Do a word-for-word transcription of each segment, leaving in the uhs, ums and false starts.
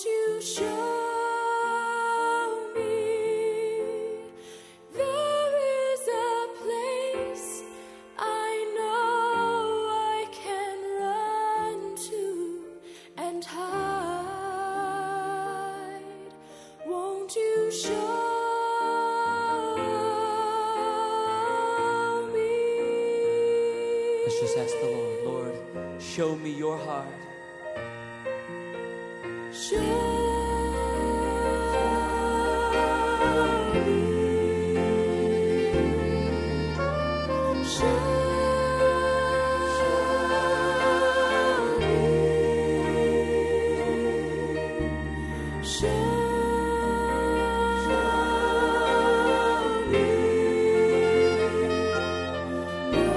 you show me there is a place I know I can run to and hide. Won't you show me? Let's just ask the Lord, Lord, show me your heart. Show me. Show me. Show me your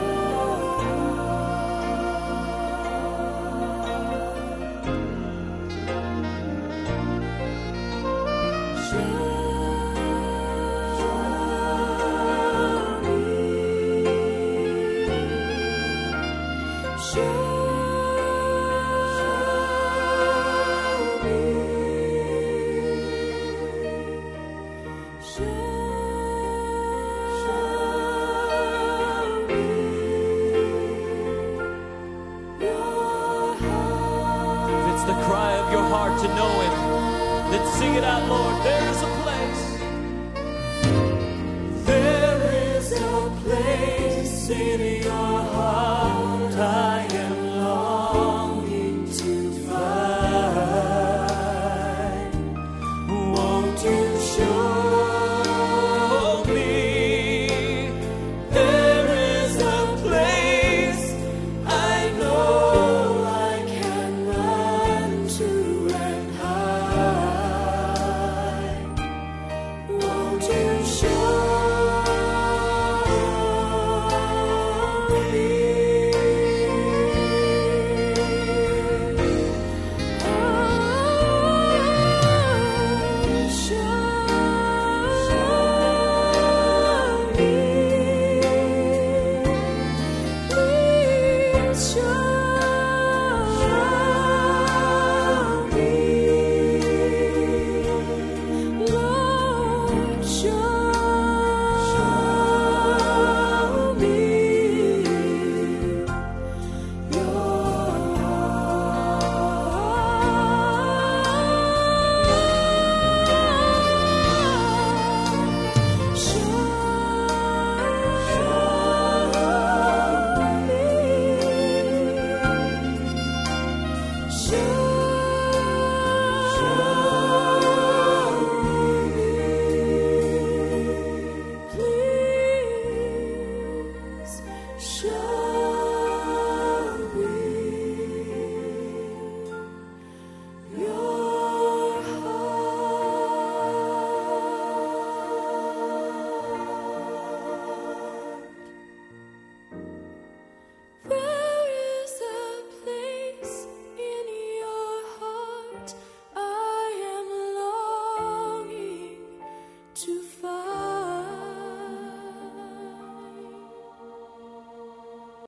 If it's the cry of your heart to know Him, then sing it out, Lord. There is a place. There is a place in your